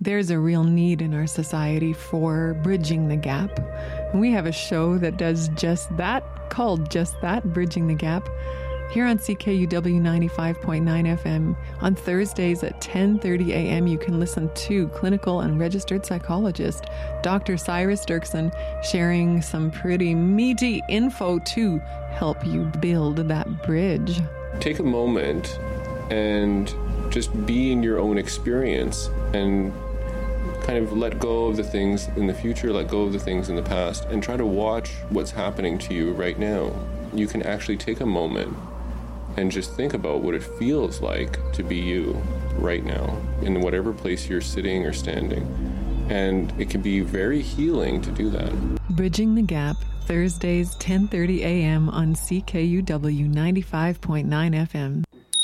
there's a real need in our society for bridging the gap. And we have a show that does just that, called Just That, Bridging the Gap, here on CKUW 95.9 FM. On Thursdays at 10:30 a.m., you can listen to clinical and registered psychologist Dr. Cyrus Dirksen sharing some pretty meaty info to help you build that bridge. Take a moment and just be in your own experience and kind of let go of the things in the future, let go of the things in the past, and try to watch what's happening to you right now. You can actually take a moment and just think about what it feels like to be you right now in whatever place you're sitting or standing. And it can be very healing to do that. Bridging the Gap, Thursdays, 10:30 a.m. on CKUW 95.9 FM.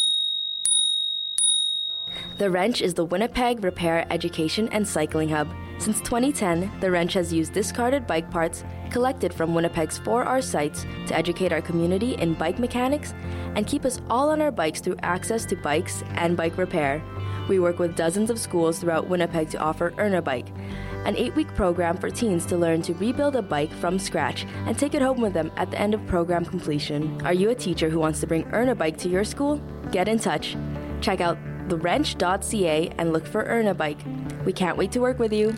The Wrench is the Winnipeg Repair, Education and Cycling Hub. Since 2010, The Wrench has used discarded bike parts collected from Winnipeg's 4R sites to educate our community in bike mechanics and keep us all on our bikes through access to bikes and bike repair. We work with dozens of schools throughout Winnipeg to offer Earn a Bike, an 8-week program for teens to learn to rebuild a bike from scratch and take it home with them at the end of program completion. Are you a teacher who wants to bring Earn a Bike to your school? Get in touch. Check out thewrench.ca and look for Earn a Bike. We can't wait to work with you.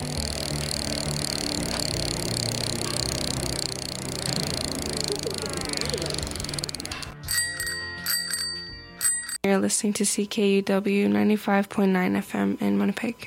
You're listening to CKUW 95.9 FM in Winnipeg.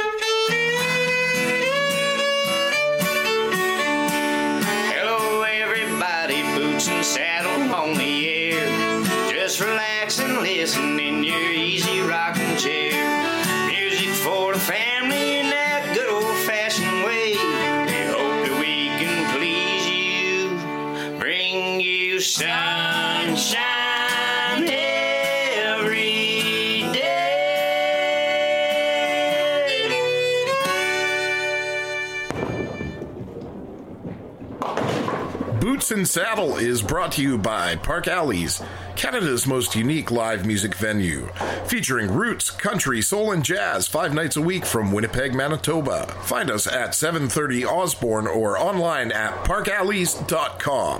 Hello everybody, Boots and Saddle on the air. Just relax and listen in your easy rocking chair. Music for the family in that good old-fashioned way. We hope that we can please you, bring you sunshine. Boots and Saddle is brought to you by Park Alleys, Canada's most unique live music venue, featuring roots, country, soul, and jazz 5 nights a week from Winnipeg, Manitoba. Find us at 730 Osborne or online at parkalleys.com.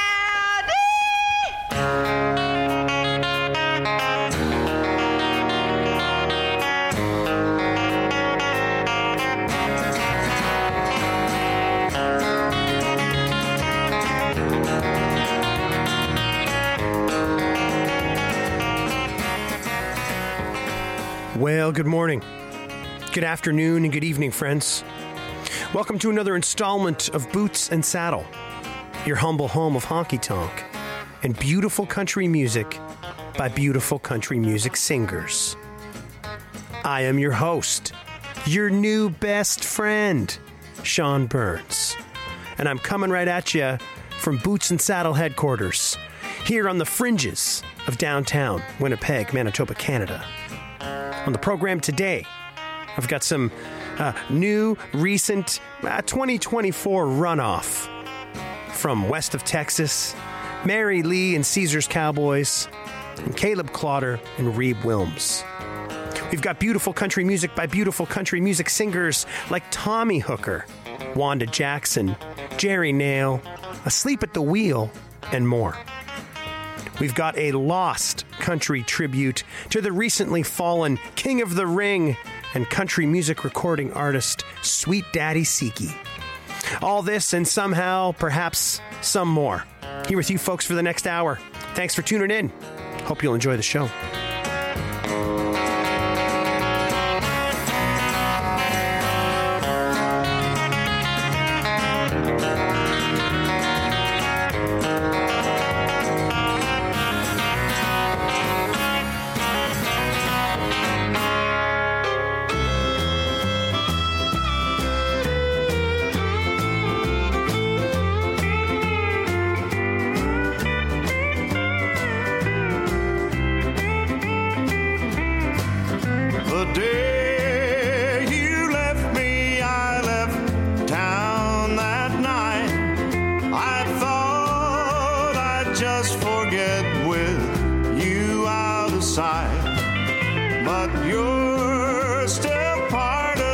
Well, good morning, good afternoon, and good evening, friends. Welcome to another installment of Boots and Saddle, your humble home of honky tonk and beautiful country music by beautiful country music singers. I am your host, your new best friend, Sean Burns, and I'm coming right at you from Boots and Saddle headquarters here on the fringes of downtown Winnipeg, Manitoba, Canada. On the program today, I've got some new, recent 2024 runoff from west of Texas, Mary Lee and Caesars Cowboys, and Caleb Clotter and Reeb Wilms. We've got beautiful country music by beautiful country music singers like Tommy Hooker, Wanda Jackson, Jerry Nail, Asleep at the Wheel, and more. We've got a lost country tribute to the recently fallen King of the Ring and country music recording artist Sweet Daddy Siki. All this and somehow, perhaps, some more. Here with you folks for the next hour. Thanks for tuning in. Hope you'll enjoy the show. But you're still part of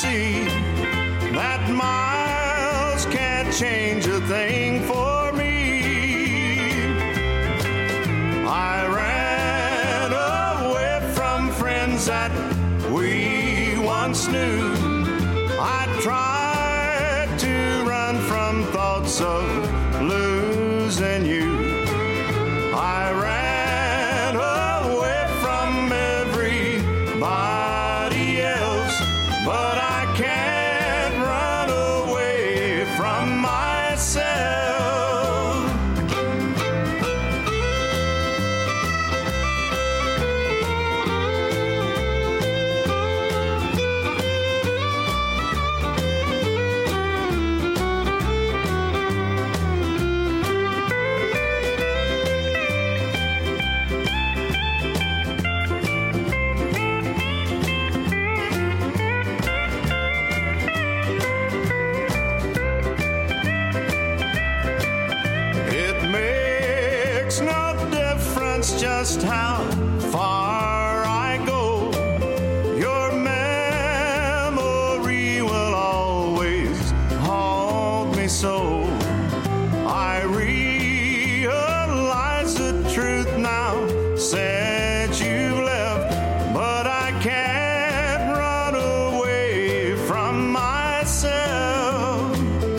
see that miles can't change a thing for me. I ran away from friends that we once knew. I tried to run from thoughts of losing you. I ran away from everybody else, but I can't run away from myself. Just how far I go, your memory will always haunt me so. I realize the truth now since you left, but I can't run away from myself.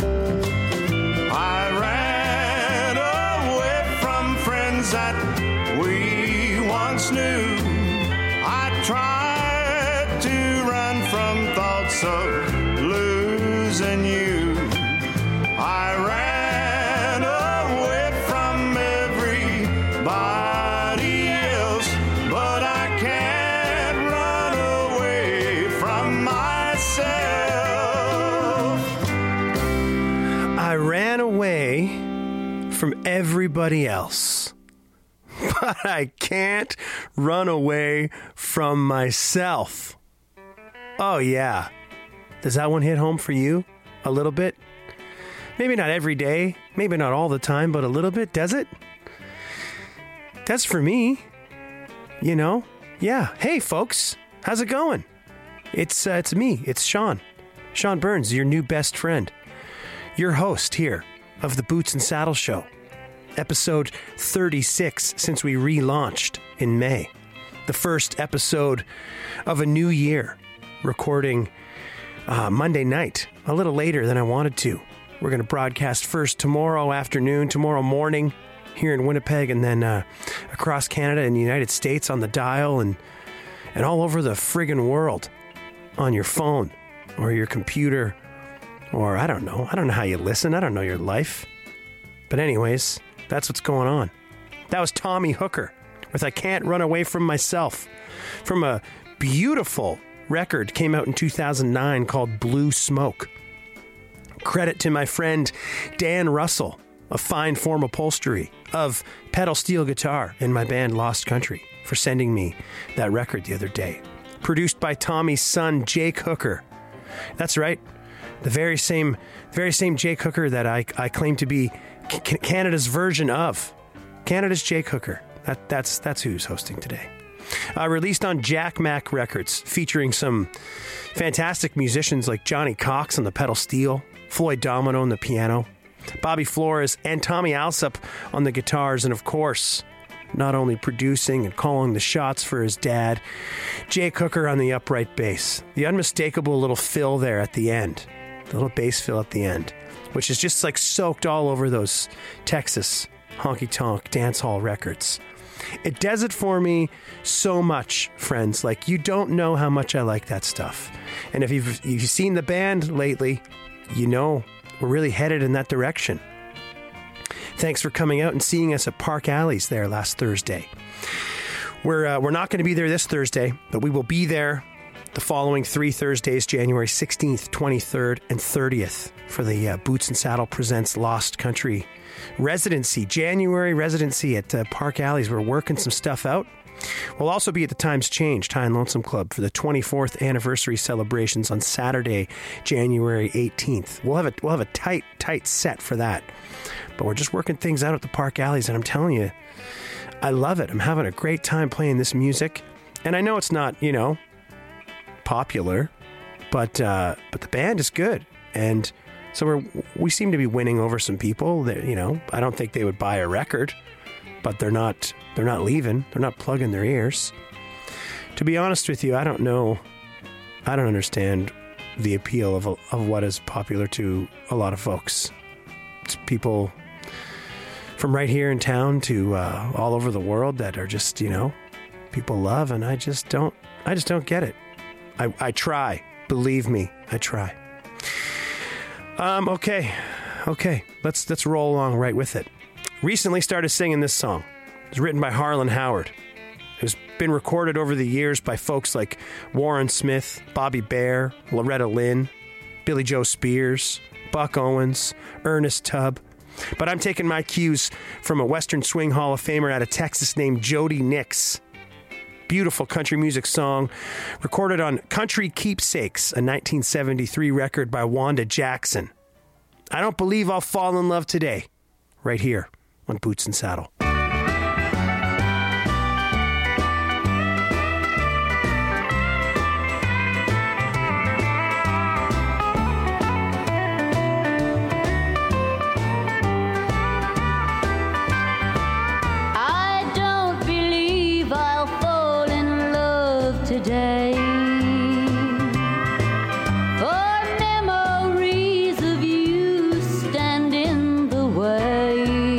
I ran away from friends that we once knew. I tried to run from thoughts of losing you. I ran away from everybody else, but I can't run away from myself. I ran away from everybody else, but I can't run away from myself. Oh, yeah. Does that one hit home for you a little bit? Maybe not every day, maybe not all the time, but a little bit, does it? That's for me. You know? Yeah. Hey, folks. How's it going? It's me. It's Sean. Sean Burns, your new best friend. Your host here of the Boots and Saddle Show. Episode 36 since we relaunched in May. The first episode of a new year, recording Monday night, a little later than I wanted to. We're going to broadcast first tomorrow afternoon, tomorrow morning here in Winnipeg, and then across Canada and the United States on the dial and all over the friggin' world on your phone or your computer, or I don't know how you listen. I don't know your life. But anyways, that's what's going on. That was Tommy Hooker with I Can't Run Away From Myself, from a beautiful record came out in 2009 called Blue Smoke. Credit to my friend Dan Russell of Fine Form Upholstery of pedal steel guitar in my band Lost Country for sending me that record the other day. Produced by Tommy's son Jake Hooker. That's right, the very same Jake Hooker that I claim to be Canada's version of. Canada's Jake Hooker. That's who's hosting today. Released on Jack Mac Records, featuring some fantastic musicians like Johnny Cox on the pedal steel, Floyd Domino on the piano, Bobby Flores and Tommy Alsop on the guitars, and of course, not only producing and calling the shots for his dad, Jake Hooker on the upright bass. The unmistakable little fill there at the end, the little bass fill at the end, which is just like soaked all over those Texas honky-tonk dance hall records. It does it for me so much, friends. Like, you don't know how much I like that stuff. And if you've seen the band lately, you know we're really headed in that direction. Thanks for coming out and seeing us at Park Alleys there last Thursday. We're not going to be there this Thursday, but we will be there the following 3 Thursdays, January 16th, 23rd, and 30th for the Boots and Saddle Presents Lost Country residency, January residency at Park Alleys. We're working some stuff out. We'll also be at the Times Change High and Lonesome Club for the 24th anniversary celebrations on Saturday, January 18th. We'll have a tight set for that. But we're just working things out at the Park Alleys, and I'm telling you, I love it. I'm having a great time playing this music. And I know it's not, popular, But the band is good, and so we seem to be winning over some people. That, you know, I don't think they would buy a record, but they're not leaving. They're not plugging their ears. To be honest with you, I don't know. I don't understand the appeal of what is popular to a lot of folks. It's people from right here in town to all over the world that are just, you know, people love, and I just don't get it. I try. Believe me, I try. Okay. Let's roll along right with it. Recently started singing this song. It was written by Harlan Howard. It's been recorded over the years by folks like Warren Smith, Bobby Bare, Loretta Lynn, Billy Joe Spears, Buck Owens, Ernest Tubb. But I'm taking my cues from a Western Swing Hall of Famer out of Texas named Jody Nix. Beautiful country music song recorded on Country Keepsakes, a 1973 record by Wanda Jackson. I Don't Believe I'll Fall in Love Today, right here on Boots and Saddle. Today, for memories of you stand in the way.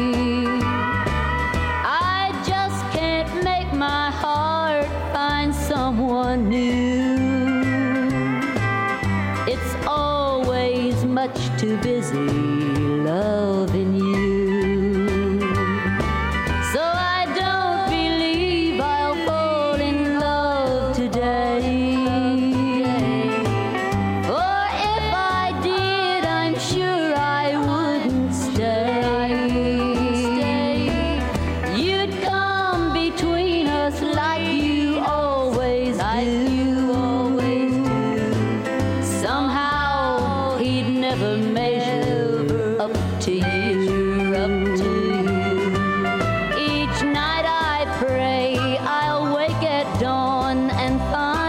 I just can't make my heart find someone new. It's always much too busy loving you. So I don't believe I'll fall in love today. For if I did, I'm sure I wouldn't stay. You'd come between us like you always do. Somehow he'd never measure up to you. Each night I pray I'll wake at dawn and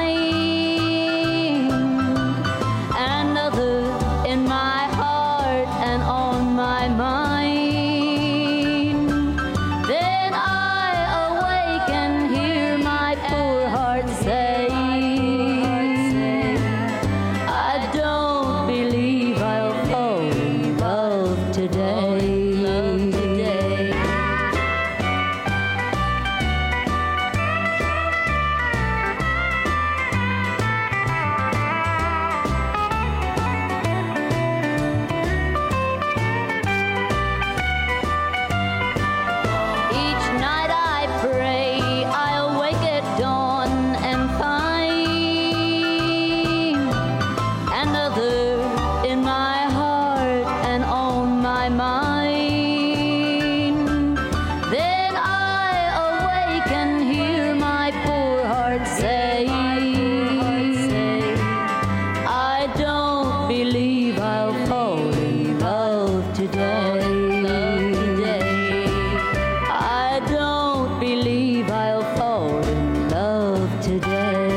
find another in my heart and on my mind. Then I awake and hear my poor heart say, I don't believe I'll fall in love today. Each night I pray I'll wake at dawn and find another in my heart and on my mind. Then I awake and hear my poor heart say, I don't believe I'll fall in love today. I don't believe I'll fall in love today.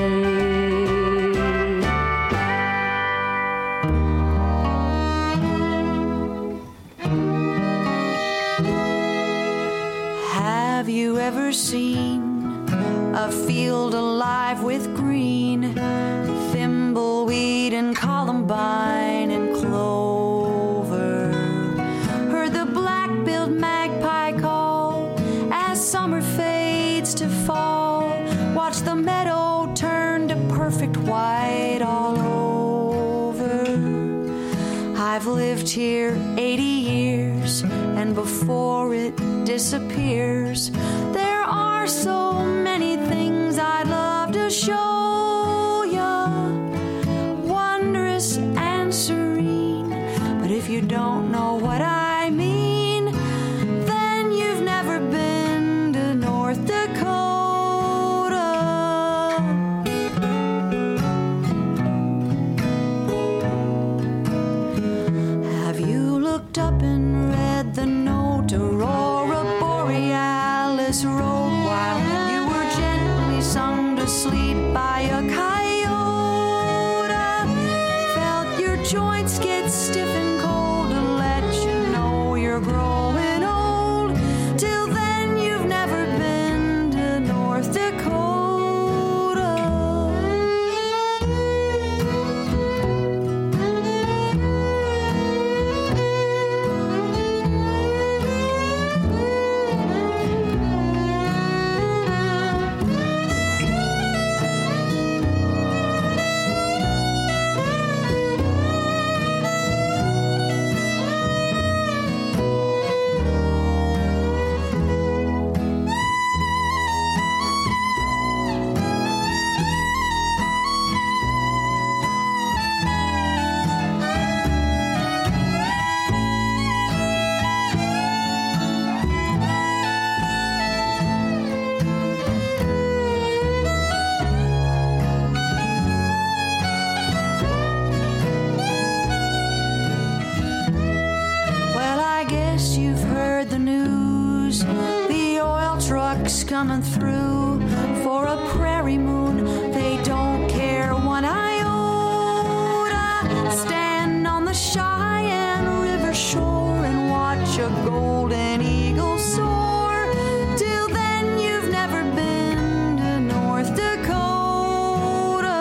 Have you ever seen a field alive with green, thimbleweed and columbine and clover? Heard the black-billed magpie call as summer fades to fall. Watch the meadow turn to perfect white all over. I've lived here 80 years, and before it disappears, there are so many things I'd love to show ya, wondrous and serene. But if you don't know what I mean, then you've never been to North Dakota. Have you looked up and read the note Aurora Borealis wrote while you were gently sung to sleep by a coyote? joints get stiff and cold to let you know you're growing old. Till then, you've never been to North Dakota. Coming through for a prairie moon, they don't care one iota. Stand on the Cheyenne River shore and watch a golden eagle soar. Till then, you've never been to North Dakota.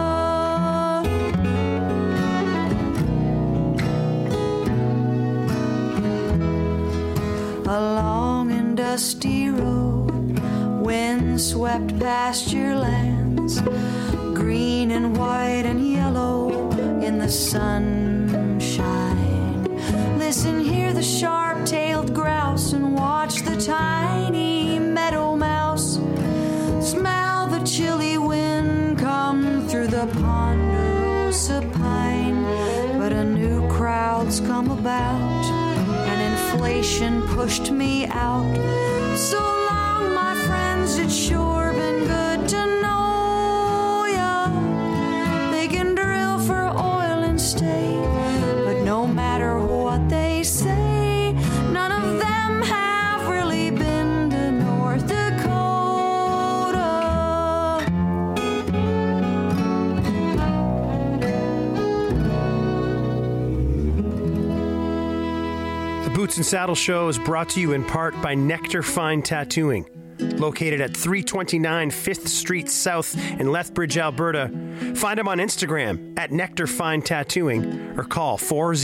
A long and dusty road, wind swept pasture lands, green and white and yellow in the sunshine. Listen, hear the sharp-tailed grouse and watch the tiny meadow mouse. Smell the chilly wind come through the ponderosa pine. But a new crowd's come about, and inflation pushed me out. So long, my friends, it's sure been good to know ya. They can drill for oil and stay, but no matter what they say, none of them have really been to North Dakota. The Boots and Saddle Show is brought to you in part by Nectar Fine Tattooing, located at 329 5th Street South in Lethbridge, Alberta. Find them on Instagram at Nectar Fine Tattooing or call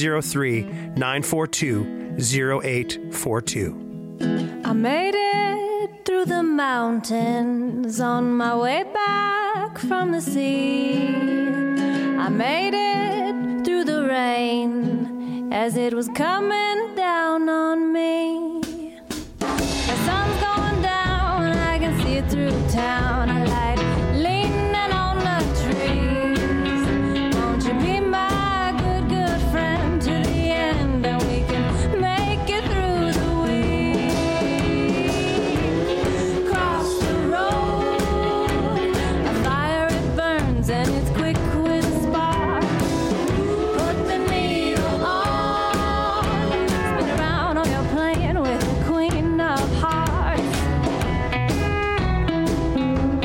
403-942-0842. I made it through the mountains on my way back from the sea. I made it through the rain as it was coming down on me. The sun's going down, I can see it through town. I light leaning on the trees. Won't you be my good, good friend to the end, and we can make it through the week. Cross the road, a fire it burns and it's quick with a spark. Put the needle on, spin around on your playing with the queen of hearts.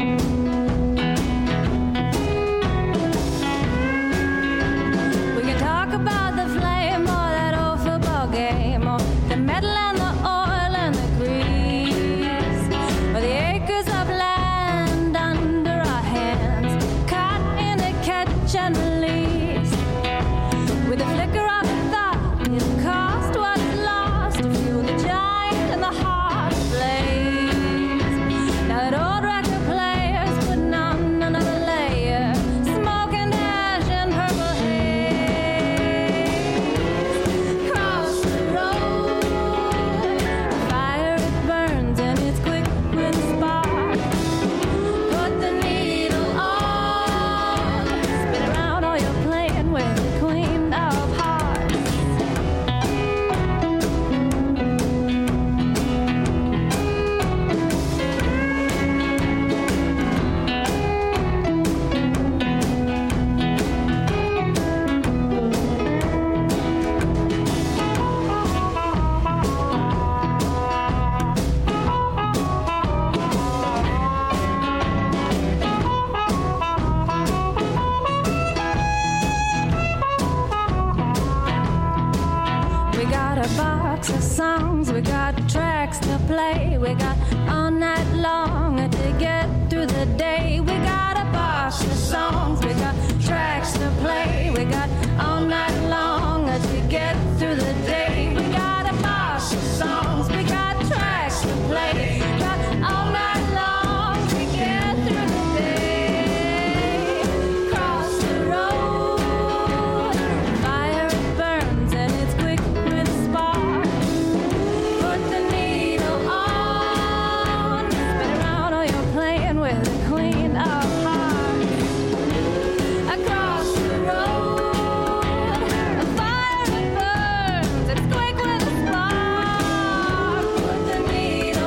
got tracks to play. We got all night long to get through the day. We got a box of songs. We got tracks to play. We got all night long to get through the day. We got a box of songs. We got tracks to play. Got all night long to get through the day. Cross the road, fire it burns and it's quick with a spark. Put the needle on, spin around or you're playing with the queen of hearts. Across the road, fire it burns, it's quick with a spark. Put the needle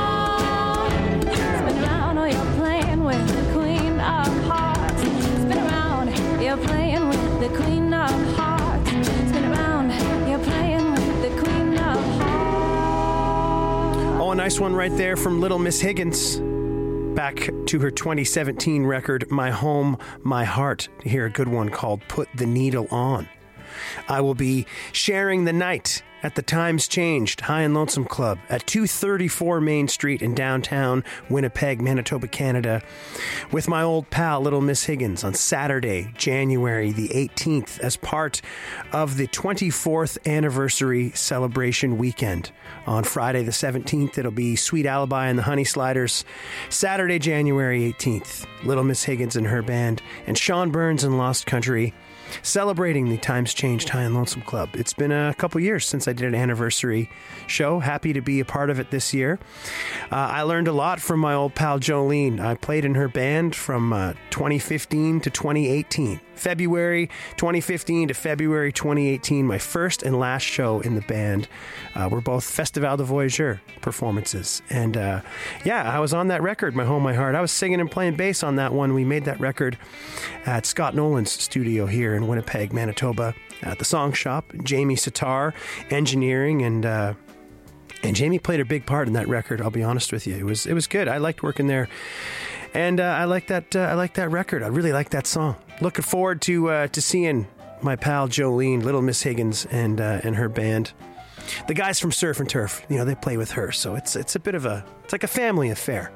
on, spin around or you're playing with the queen of hearts. Spin around, you're playing with the queen of hearts. Spin around, you're playing with the queen of hearts. Oh, a nice one right there from Little Miss Higgins. Back to her 2017 record, My Home, My Heart, to hear a good one called Put the Needle On. I will be sharing the night at the Times Changed High and Lonesome Club at 234 Main Street in downtown Winnipeg, Manitoba, Canada, with my old pal Little Miss Higgins on Saturday, January the 18th, as part of the 24th anniversary celebration weekend. On Friday the 17th, it'll be Sweet Alibi and the Honey Sliders. Saturday, January 18th, Little Miss Higgins and her band, and Sean Burns and Lost Country, celebrating the Times Changed High and Lonesome Club. It's been a couple years since I did an anniversary show. Happy to be a part of it this year. I learned a lot from my old pal Jolene. I played in her band from 2015 to 2018. February 2015 to February 2018, my first and last show in the band were both Festival de Voyageur performances. And I was on that record, My Home, My Heart. I was singing and playing bass on that one. We made that record at Scott Nolan's studio here in Winnipeg, Manitoba, at the Song Shop. Jamie Sitar, engineering, and Jamie played a big part in that record. I'll be honest with you, it was good. I liked working there, and I like that record. I really like that song. Looking forward to seeing my pal Jolene, Little Miss Higgins, and her band. The guys from Surf and Turf, they play with her, so it's a bit of it's like a family affair.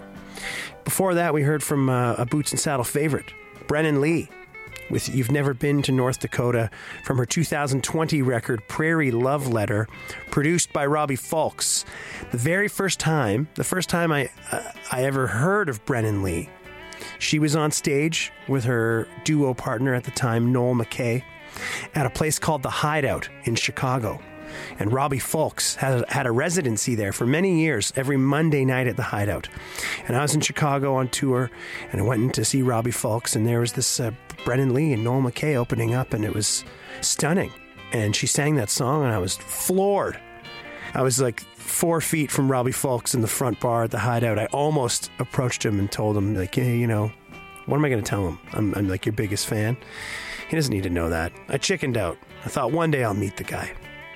Before that, we heard from a Boots and Saddle favorite, Brennan Lee, with You've Never Been to North Dakota, from her 2020 record, Prairie Love Letter, produced by Robbie Fulks. The first time I ever heard of Brennan Lee, she was on stage with her duo partner at the time, Noel McKay, at a place called The Hideout in Chicago. And Robbie Fulks had a residency there for many years, every Monday night at The Hideout. And I was in Chicago on tour, and I went in to see Robbie Fulks, and there was this Brennan Lee and Noel McKay opening up, and it was stunning. And she sang that song, and I was floored. I was like 4 feet from Robbie Fulks in the front bar at The Hideout. I almost approached him and told him, like, hey, what am I going to tell him? I'm like your biggest fan. He doesn't need to know that. I chickened out. I thought one day I'll meet the guy.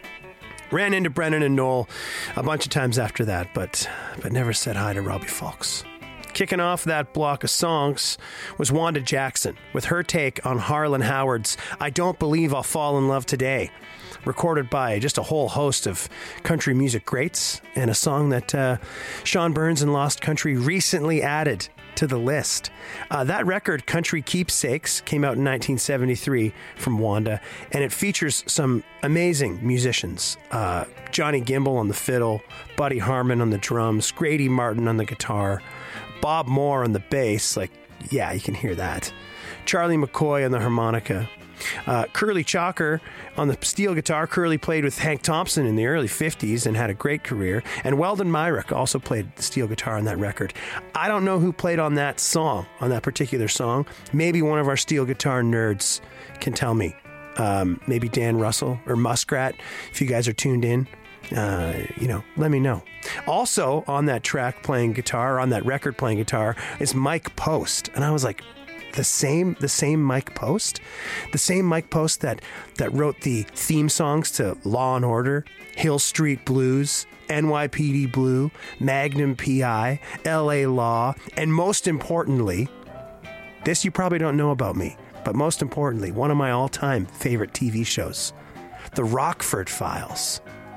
Ran into Brennan and Noel a bunch of times after that, but never said hi to Robbie Fulks. Kicking off that block of songs was Wanda Jackson with her take on Harlan Howard's I Don't Believe I'll Fall in Love Today, recorded by just a whole host of country music greats, and a song that Sean Burns and Lost Country recently added to the list. That record, Country Keepsakes, came out in 1973 from Wanda, and it features some amazing musicians. Johnny Gimbel on the fiddle, Buddy Harman on the drums, Grady Martin on the guitar, Bob Moore on the bass, you can hear that. Charlie McCoy on the harmonica. Curly Chalker on the steel guitar. Curly played with Hank Thompson in the early 50s and had a great career. And Weldon Myrick also played the steel guitar on that record. I don't know who played on that song, on that particular song. Maybe one of our steel guitar nerds can tell me. Maybe Dan Russell or Muskrat, if you guys are tuned in. Let me know. Also on that track playing guitar, on that record playing guitar, is Mike Post. And I was like, the same Mike Post? The same Mike Post that wrote the theme songs to Law and Order, Hill Street Blues, NYPD Blue, Magnum PI, LA Law, and most importantly, this you probably don't know about me, but most importantly, one of my all-time favorite TV shows, The Rockford Files.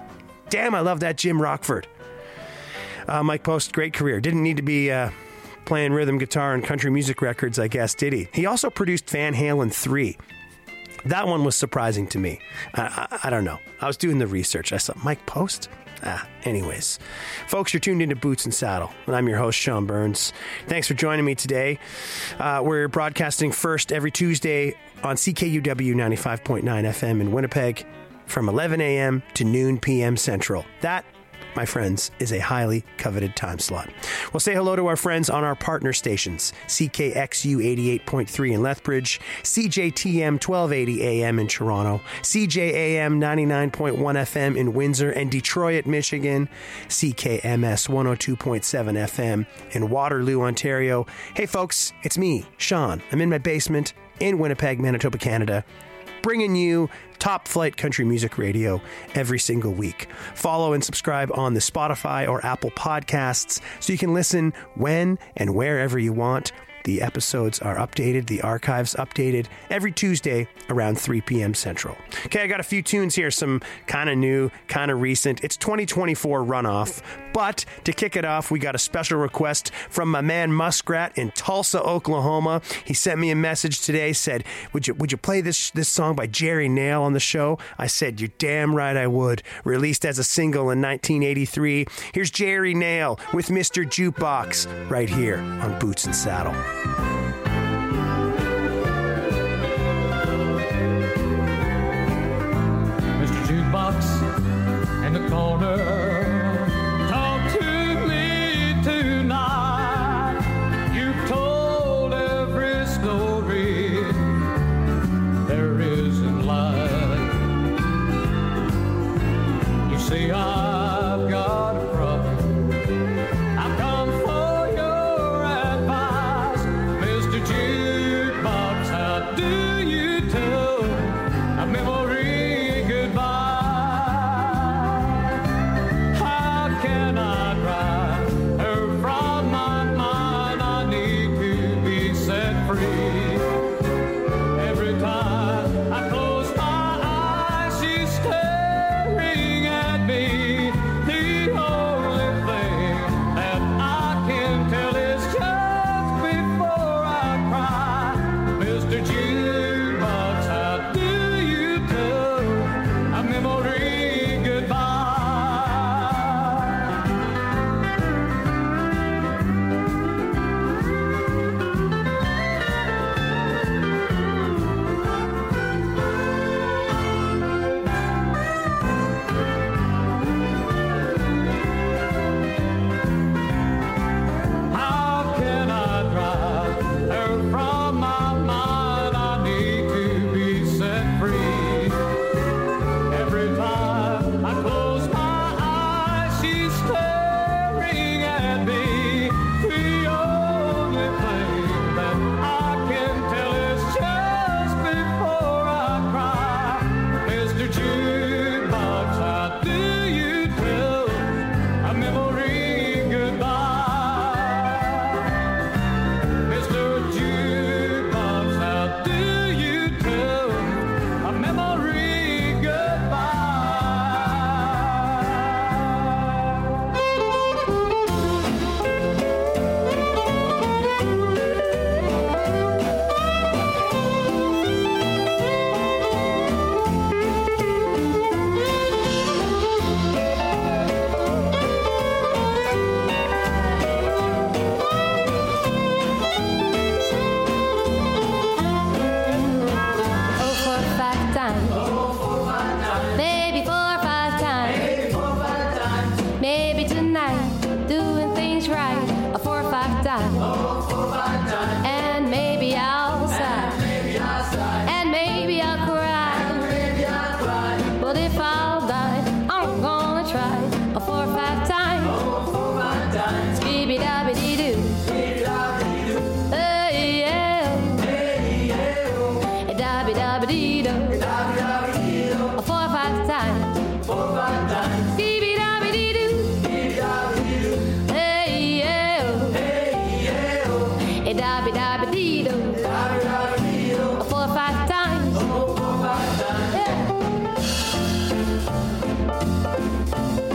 Damn, I love that Jim Rockford. Mike Post, great career. Didn't need to be playing rhythm guitar and country music records, I guess, did he? He also produced Van Halen 3. That one was surprising to me. I don't know. I was doing the research. I saw Mike Post. Anyways. Folks, you're tuned into Boots and Saddle, and I'm your host, Sean Burns. Thanks for joining me today. We're broadcasting first every Tuesday on CKUW 95.9 FM in Winnipeg from 11 a.m. to noon p.m. Central. That, my friends, is a highly coveted time slot. We'll say hello to our friends on our partner stations, CKXU 88.3 in Lethbridge, CJTM 1280 AM in Toronto, CJAM 99.1 FM in Windsor and Detroit, Michigan, CKMS 102.7 FM in Waterloo, Ontario. Hey folks, it's me, Sean. I'm in my basement in Winnipeg, Manitoba, Canada, bringing you top flight country music radio every single week. Follow and subscribe on the Spotify or Apple Podcasts so you can listen when and wherever you want. The episodes are updated, the archives updated every Tuesday around 3 p.m. Central. Okay, I got a few tunes here, some kind of new, kind of recent. It's 2024 runoff, but to kick it off, we got a special request from my man Muskrat in Tulsa, Oklahoma. He sent me a message today, said, would you play this song by Jerry Nail on the show? I said, you're damn right I would. Released as a single in 1983. Here's Jerry Nail with Mr. Jukebox right here on Boots and Saddle. Mr. Jukebox in the corner, talk to me tonight. You've told every story there is in life. You see, I've got a problem. I've come for your advice, Mr. Jukebox. How do you tell a memory goodbye? How can I drive her from my mind? I need to be set free. Every time I close my eyes, she's staring at me. The only thing that I can tell is just before I cry, Mr. Jukebox, how do you tell a memory goodbye? How can I drive her from my mind? I need to be set free. Every time I close my eyes, she's staring at me. The only thing that I can tell is just before I cry, Mr. Jukebox, how do you tell a memory goodbye? Mr. Jukebox, how do you tell a memory goodbye? Oh, 4 or 5 times. Maybe 4 or 5 times. Maybe tonight, doing things right. 4 or 5 times. And maybe I'll sigh. And maybe I'll cry. But if I'll die, I'm gonna try. 4 or 5 times. Skibby-dabby-dee-doo. Hey, yeah. Dabby-dabby-dee-doo. 4 or 5 times. Skibby-dabby-dee-doo. Hey, yeah. Dabby-dabby-dee-doo. 4 or 5 times. Yeah.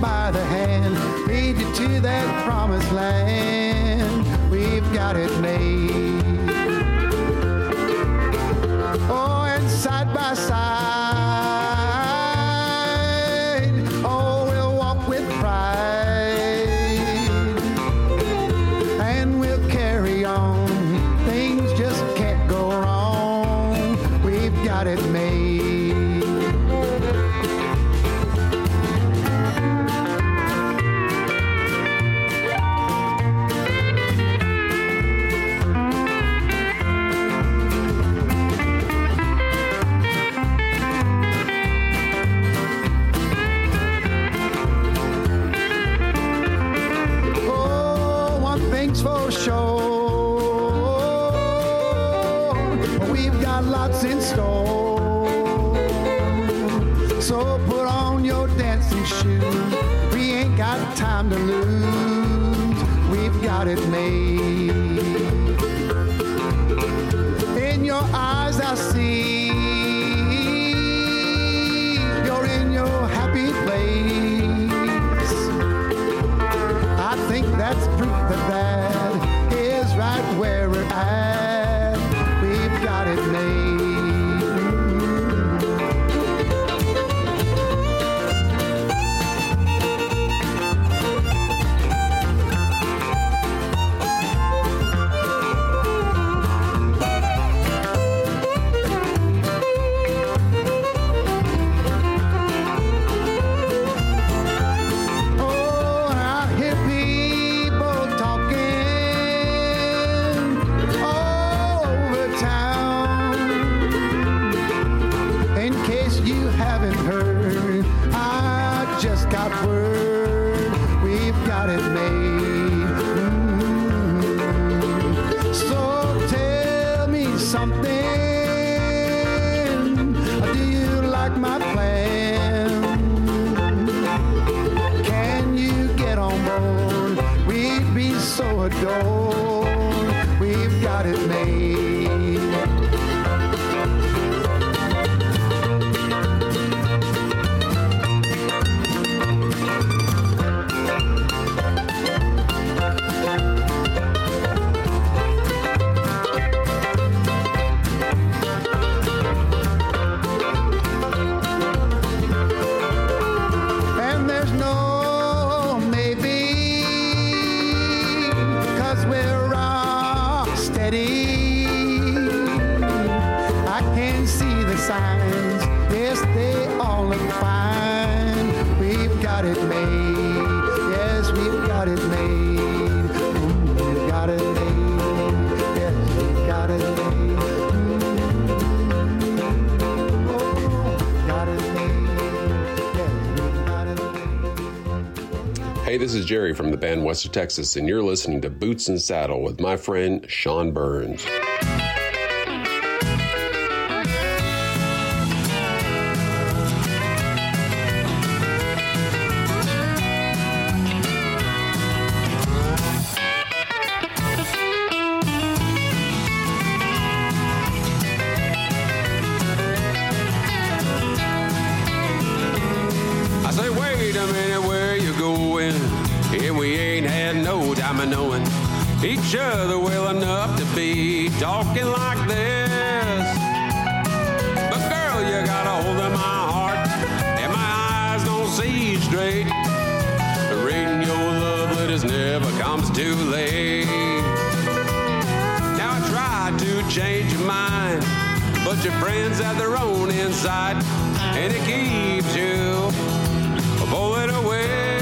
by the hand, lead you to that promised land. We've got it made. Oh, and side by side, oh, we'll walk with pride, and we'll carry on. Things just can't go wrong. We've got it made. For sure, we've got lots in store. So put on your dancing shoes. We ain't got time to lose. We've got it made. In your eyes I see you're in your happy place. I think that's proof that is right where we're at. We've got it made. We've got it made. And there's no maybe, 'cause we're rock steady. I can see the signs, yes, they all look fine. We've got it made, yes, we've got it made. We've got it made, yes, we've got it made. Got it made, yes, we've got it made. Hey, this is Jerry from the band Western Texas, and you're listening to Boots and Saddle with my friend Sean Burns. I say, wait a minute, where you going? And we ain't had no time of knowing each other well enough to be talking like this. But girl, you got a hold of my heart, and my eyes don't see straight. Reading your love letters never comes too late. Now I tried to change your mind, but your friends have their own insight, and it keeps you pulling away.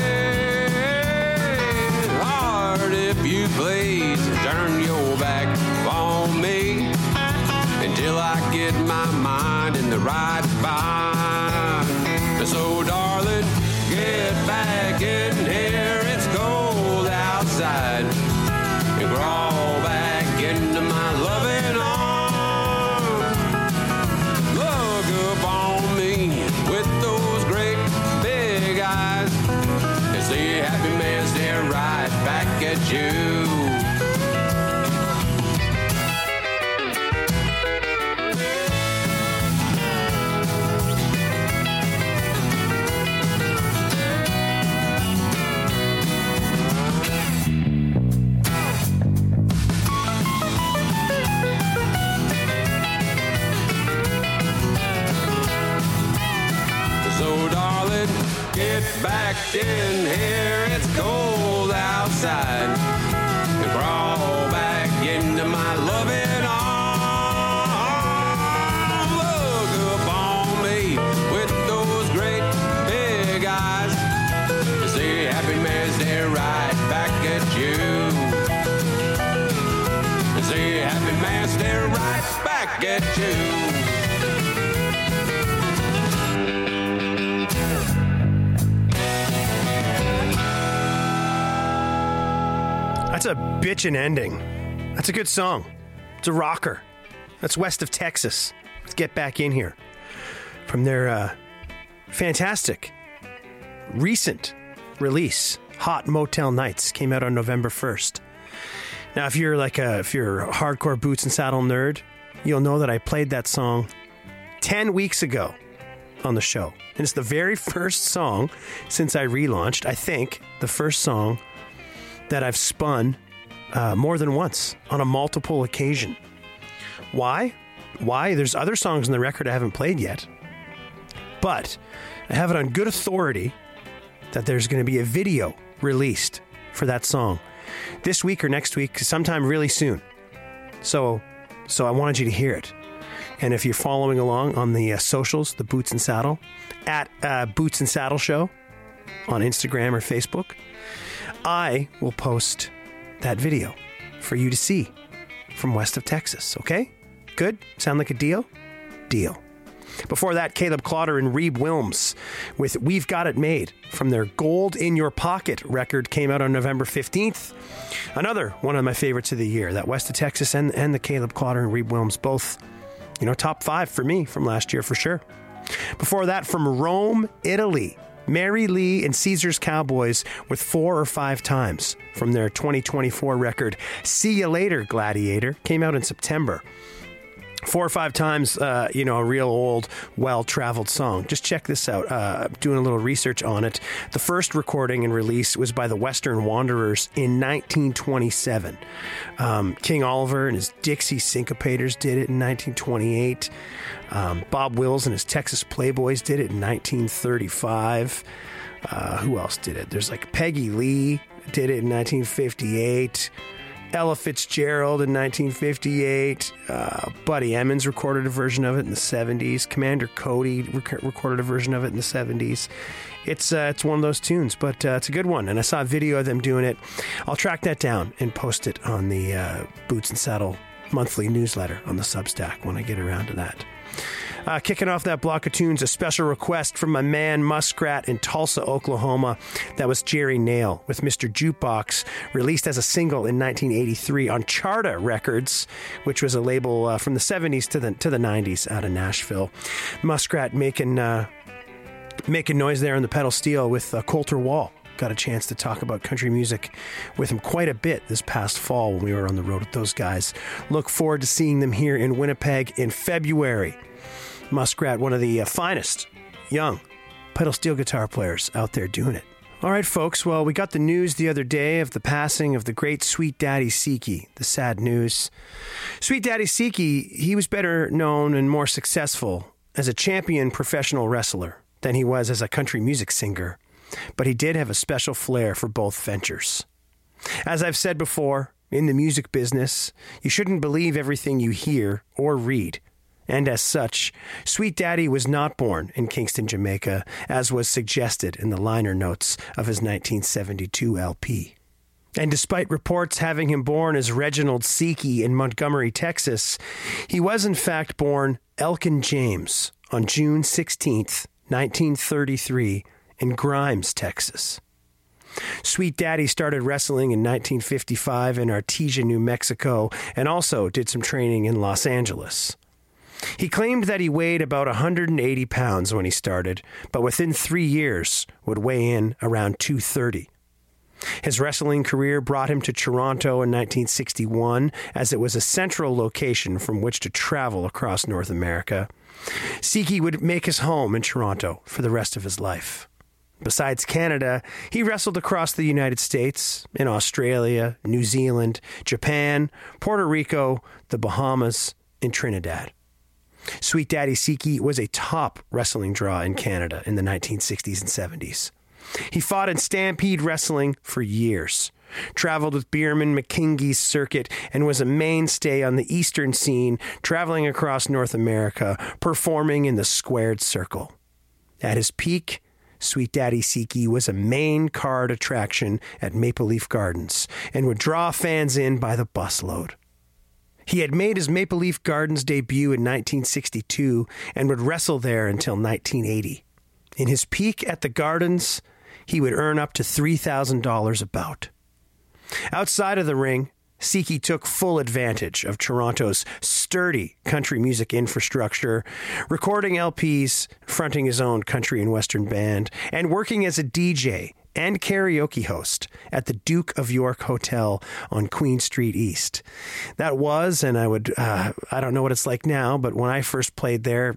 Hard if you please turn your back on me until I get my mind in the right bind. So darling, get back in here, it's cold outside, and crawl back into my loving arms. Look up on me with those great big eyes, and see a happy man stare right back at you. packed in here, it's cold outside. And crawl back into my loving arms. Look upon me with those great big eyes. You see happy man stare right back at you. You see happy man stare right back at you. That's a bitchin' ending. That's a good song. It's a rocker. That's West of Texas. Let's get back in here. From their fantastic recent release, Hot Motel Nights, came out on November 1st. Now, if you're a hardcore Boots and Saddle nerd, you'll know that I played that song 10 weeks ago on the show. And it's the very first song since I relaunched, I think, the first song that I've spun more than once on a multiple occasion. Why? There's other songs in the record I haven't played yet. But I have it on good authority that there's going to be a video released for that song this week or next week, sometime really soon. So I wanted you to hear it. And if you're following along on the socials, the Boots and Saddle, at Boots and Saddle Show on Instagram or Facebook, I will post that video for you to see from West of Texas, okay? Good? Sound like a deal? Deal. Before that, Caleb Clotter and Reeb Wilms with We've Got It Made from their Gold in Your Pocket record, came out on November 15th. Another one of my favorites of the year, that West of Texas and the Caleb Clotter and Reeb Wilms, both, top 5 for me from last year for sure. Before that, from Rome, Italy, Mary Lee and Caesar's Cowboys with 4 or 5 times from their 2024 record, See Ya Later, Gladiator, came out in September. 4 or 5 times, a real old, well-traveled song. Just check this out. Doing a little research on it. The first recording and release was by the Western Wanderers in 1927. King Oliver and his Dixie Syncopators did it in 1928. Bob Wills and his Texas Playboys did it in 1935. Who else did it? There's Peggy Lee did it in 1958. Ella Fitzgerald in 1958. Buddy Emmons recorded a version of it in the 70s. Commander Cody recorded a version of it in the 70s. It's one of those tunes, but it's a good one. And I saw a video of them doing it. I'll track that down and post it on the Boots and Saddle monthly newsletter on the Substack when I get around to that. Kicking off that block of tunes, a special request from my man Muskrat in Tulsa, Oklahoma. That was Jerry Nail with Mr. Jukebox, released as a single in 1983 on Charta Records, which was a label from the 70s to the 90s out of Nashville. Muskrat making noise there on the pedal steel with Coulter Wall. Got a chance to talk about country music with him quite a bit this past fall when we were on the road with those guys. Look forward to seeing them here in Winnipeg in February. Muskrat, one of the finest young pedal steel guitar players out there doing it. All right, folks. Well, we got the news the other day of the passing of the great Sweet Daddy Siki. The sad news. Sweet Daddy Siki, he was better known and more successful as a champion professional wrestler than he was as a country music singer. But he did have a special flair for both ventures. As I've said before, in the music business, you shouldn't believe everything you hear or read. And as such, Sweet Daddy was not born in Kingston, Jamaica, as was suggested in the liner notes of his 1972 LP. And despite reports having him born as Reginald Siki in Montgomery, Texas, he was in fact born Elkin James on June 16th, 1933, in Grimes, Texas. Sweet Daddy started wrestling in 1955 in Artesia, New Mexico, and also did some training in Los Angeles. He claimed that he weighed about 180 pounds when he started, but within 3 years would weigh in around 230. His wrestling career brought him to Toronto in 1961, as it was a central location from which to travel across North America. Siki would make his home in Toronto for the rest of his life. Besides Canada, he wrestled across the United States, in Australia, New Zealand, Japan, Puerto Rico, the Bahamas, and Trinidad. Sweet Daddy Siki was a top wrestling draw in Canada in the 1960s and 70s. He fought in Stampede Wrestling for years, traveled with Bierman McKinge's circuit, and was a mainstay on the Eastern scene, traveling across North America, performing in the Squared Circle. At his peak, Sweet Daddy Siki was a main card attraction at Maple Leaf Gardens and would draw fans in by the busload. He had made his Maple Leaf Gardens debut in 1962 and would wrestle there until 1980. In his peak at the Gardens, he would earn up to $3,000 a bout. Outside of the ring, Siki took full advantage of Toronto's sturdy country music infrastructure, recording LPs, fronting his own country and western band, and working as a DJ and karaoke host at the Duke of York Hotel on Queen Street East. That was, and I don't know what it's like now, but when I first played there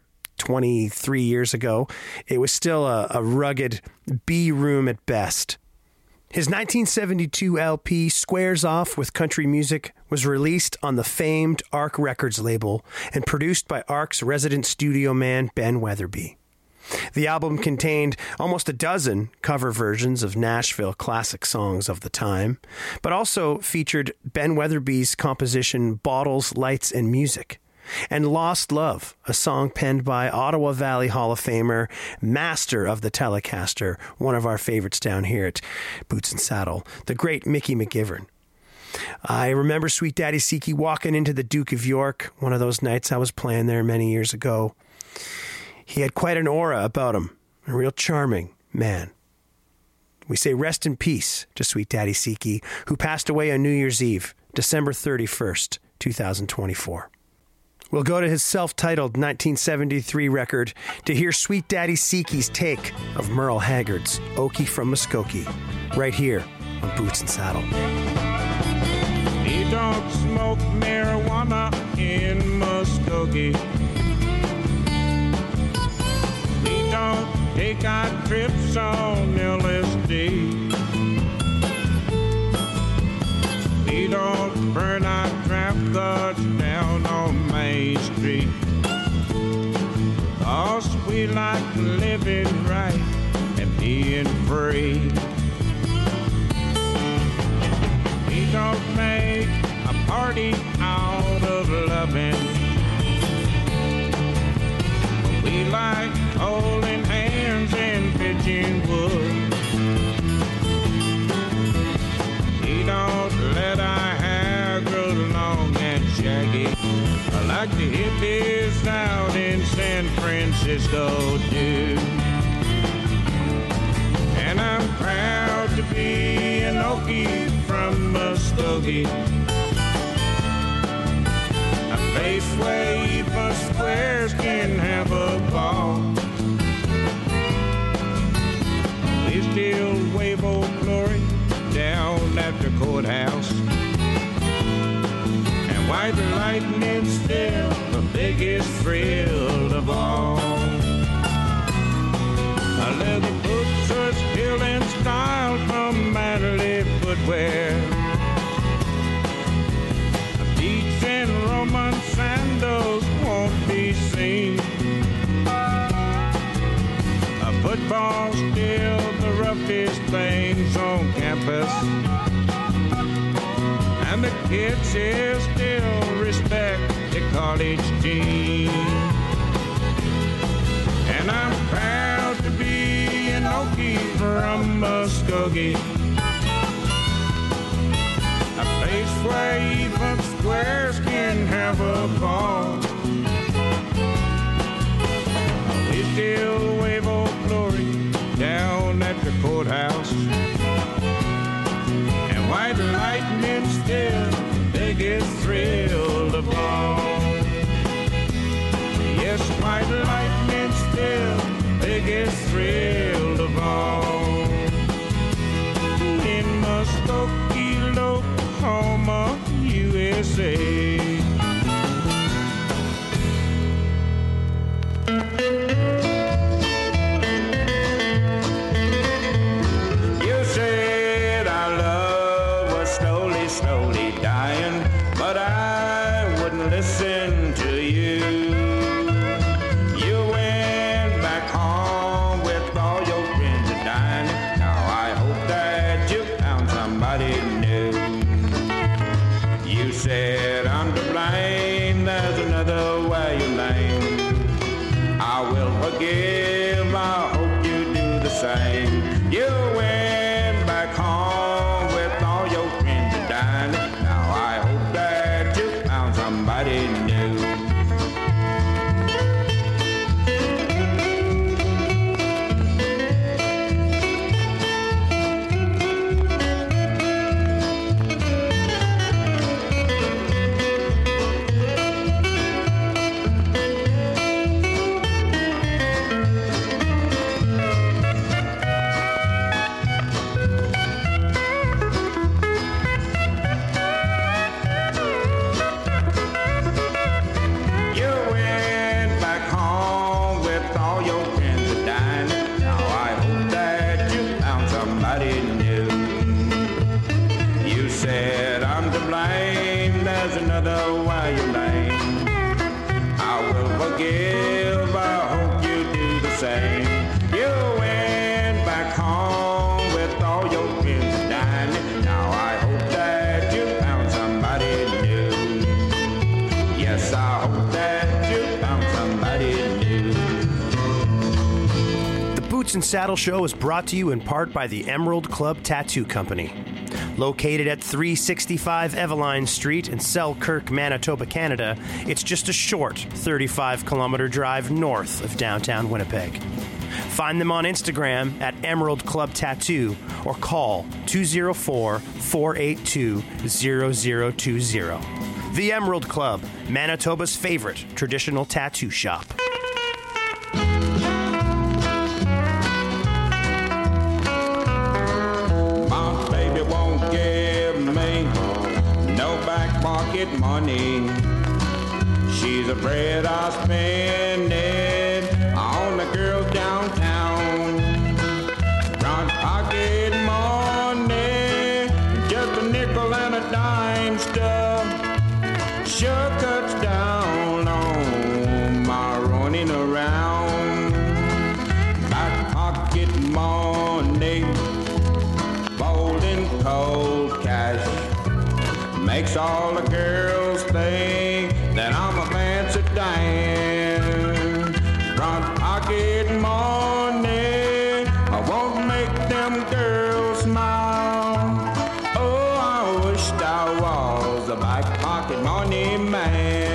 23 years ago, it was still a rugged B room at best. His 1972 LP, Squares Off with Country Music, was released on the famed Arc Records label and produced by Arc's resident studio man, Ben Weatherby. The album contained almost a dozen cover versions of Nashville classic songs of the time, but also featured Ben Weatherby's composition Bottles, Lights, and Music, and Lost Love, a song penned by Ottawa Valley Hall of Famer, master of the Telecaster, one of our favorites down here at Boots and Saddle, the great Mickey McGivern. I remember Sweet Daddy Siki walking into the Duke of York one of those nights I was playing there many years ago. He had quite an aura about him, a real charming man. We say rest in peace to Sweet Daddy Siki, who passed away on New Year's Eve, December 31st, 2024. We'll go to his self-titled 1973 record to hear Sweet Daddy Siki's take of Merle Haggard's Okie from Muskogee, right here on Boots and Saddle. He don't smoke marijuana in Muskogee. We don't take our trips on LSD. We don't burn our traffic cards down on Main Street. 'Cause we like living right and being free. We don't make a party out of loving. We like holding hands and pitching wood. We don't let our hair grow long and shaggy, like the hippies out in San Francisco do. And I'm proud to be an Okie from Muskogee, a place where even squares can have a ball. We still wave Old Glory down at the courthouse, and why the lightning's still the biggest thrill of all. Our leather boots are still in style from Manley footwear. Beach and Roman sandals won't be seen. Football's still the roughest things on campus, and the kids here still respect the college team. And I'm proud to be an Okie from Muskogee, a place where even squares can have a ball. We still wave Old Glory down at the courthouse, and why the lightning's still the biggest thrill of all. Yes, why the lightning's still the biggest thrill of all. In Muskogee, Oklahoma, USA. Boots and Saddle Show is brought to you in part by the Emerald Club Tattoo Company. Located at 365 Eveline Street in Selkirk, Manitoba, Canada, it's just a short 35-kilometer drive north of downtown Winnipeg. Find them on Instagram at Emerald Club Tattoo or call 204-482-0020. The Emerald Club, Manitoba's favorite traditional tattoo shop. My baby won't give me no back pocket money. She's afraid I'll spend it on the girls downtown. Front pocket money, just a nickel and a dime stuff. Sure cuts down on my running around. Back pocket money, folding cold cash, makes all the girls think that I'm a fancy dime. Front pocket money, I won't make them girls smile. Oh, I wished I was a back pocket money man.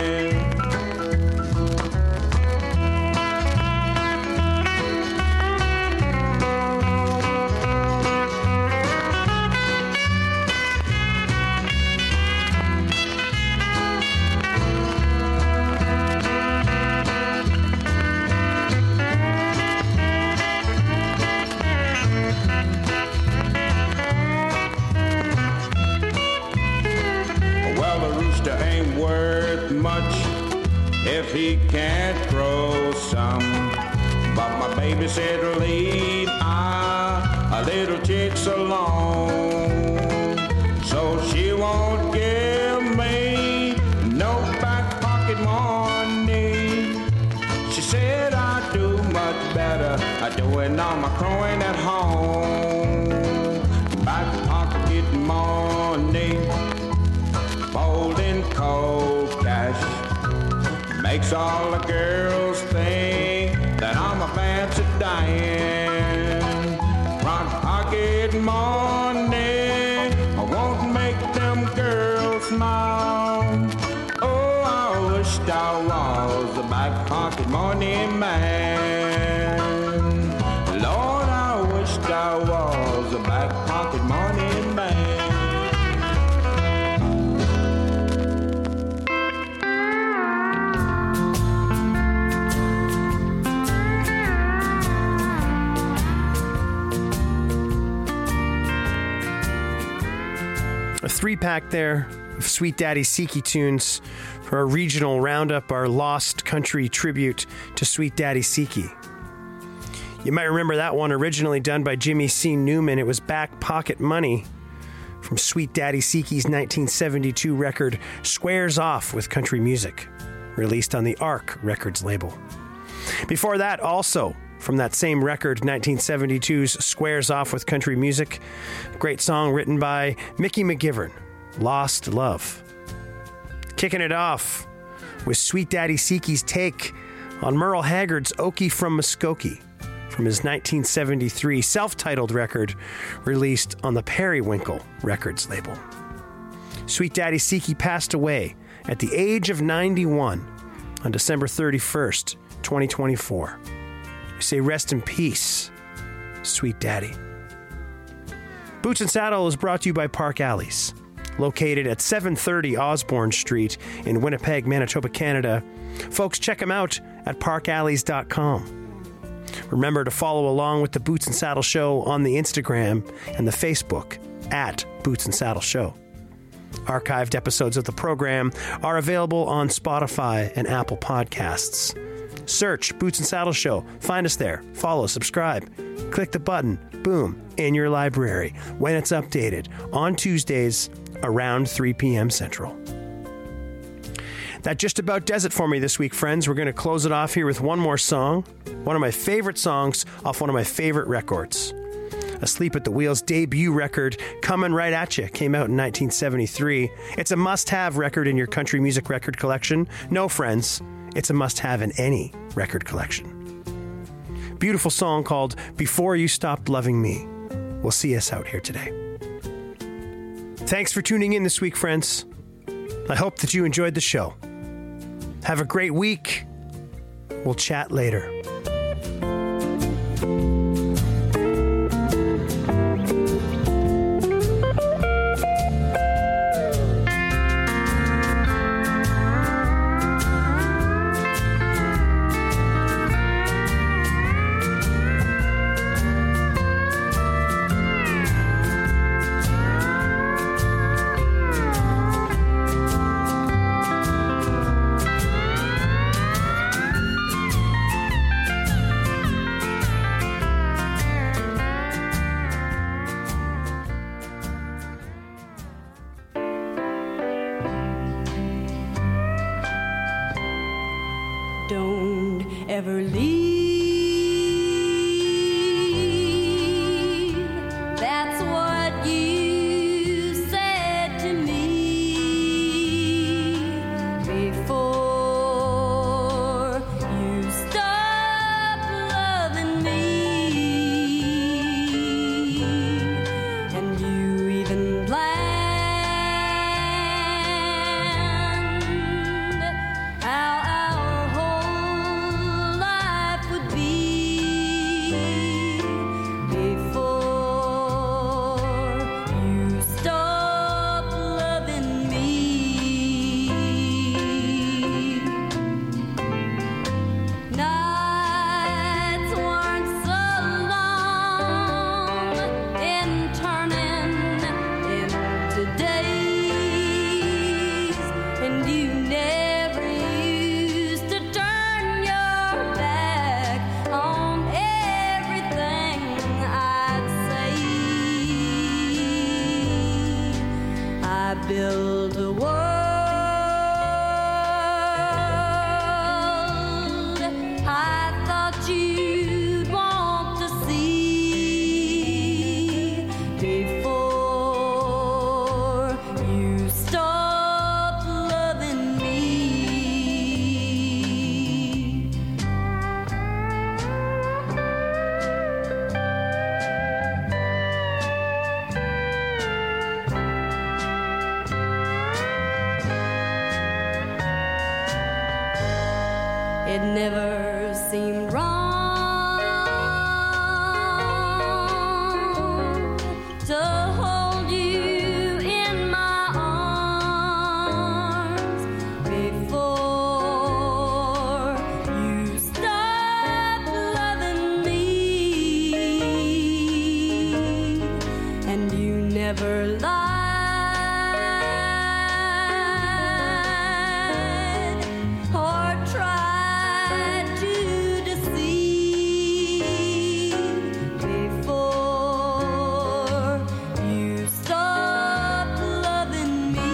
Worth much if he can't throw some, but my baby said leave a little chicks alone, so she won't give me no back pocket money. She said I do much better doing all my crowing at home. Back pocket money, folding cold cash, makes all the girls think that I'm a fancy dime. Front pocket money, I won't make them girls smile. Oh, I wished I was a back pocket money man. Lord, I wished I was a back pocket money man. A 3-pack there of Sweet Daddy Siki tunes for our regional roundup, our lost country tribute to Sweet Daddy Siki. You might remember that one originally done by Jimmy C. Newman. It was Back Pocket Money from Sweet Daddy Siki's 1972 record Squares Off with Country Music, released on the Arc Records label. Before that, also from that same record, 1972's Squares Off with Country Music, great song written by Mickey McGivern, Lost Love. Kicking it off with Sweet Daddy Siki's take on Merle Haggard's Okie from Muskogee from his 1973 self-titled record released on the Periwinkle Records label. Sweet Daddy Siki passed away at the age of 91 on December 31st, 2024. We say rest in peace, Sweet Daddy. Boots and Saddle is brought to you by Park Alleys. Located at 730 Osborne Street in Winnipeg, Manitoba, Canada. Folks, check them out at parkalleys.com. Remember to follow along with the Boots and Saddle Show on the Instagram and the Facebook at Boots and Saddle Show. Archived episodes of the program are available on Spotify and Apple Podcasts. Search Boots and Saddle Show. Find us there. Follow, subscribe. Click the button. Boom. In your library. When it's updated. On Tuesdays around 3 p.m. Central. That just about does it for me this week, friends. We're going to close it off here with one more song. One of my favorite songs off one of my favorite records. Asleep at the Wheel's debut record, Coming Right At You, came out in 1973. It's a must-have record in your country music record collection. No, friends, it's a must-have in any record collection. Beautiful song called Before You Stopped Loving Me will see us out here today. Thanks for tuning in this week, friends. I hope that you enjoyed the show. Have a great week. We'll chat later. Don't ever leave. That's what you said to me before you stopped loving me, and you even planned how our whole life would be before you stopped loving me. Nights weren't so long in turning into days, and you never used to turn your back on everything I'd say. I built a world I thought you'd want to see before you stopped loving me. It never seemed wrong to hold you in my arms before you stopped loving me, and you never lied or tried to deceive before you stopped loving me.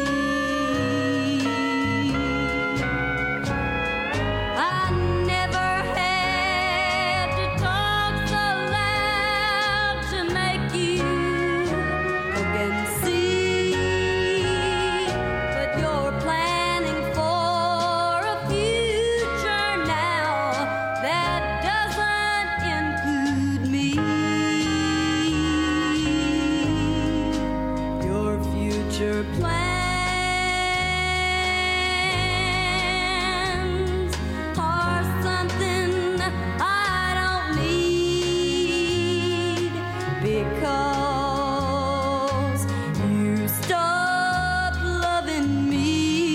I never had to talk so loud to make you look and see, but you're planning for a future now that doesn't include me. Your future plans are something I don't need because you stopped loving me.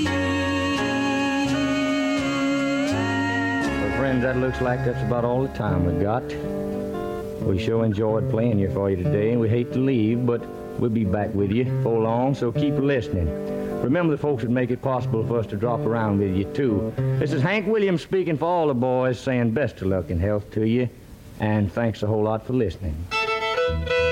Well, friends, that looks like that's about all the time we got. We sure enjoyed playing here for you today, and we hate to leave, but we'll be back with you before long, so keep listening. Remember the folks that make it possible for us to drop around with you, too. This is Hank Williams speaking for all the boys, saying best of luck and health to you, and thanks a whole lot for listening.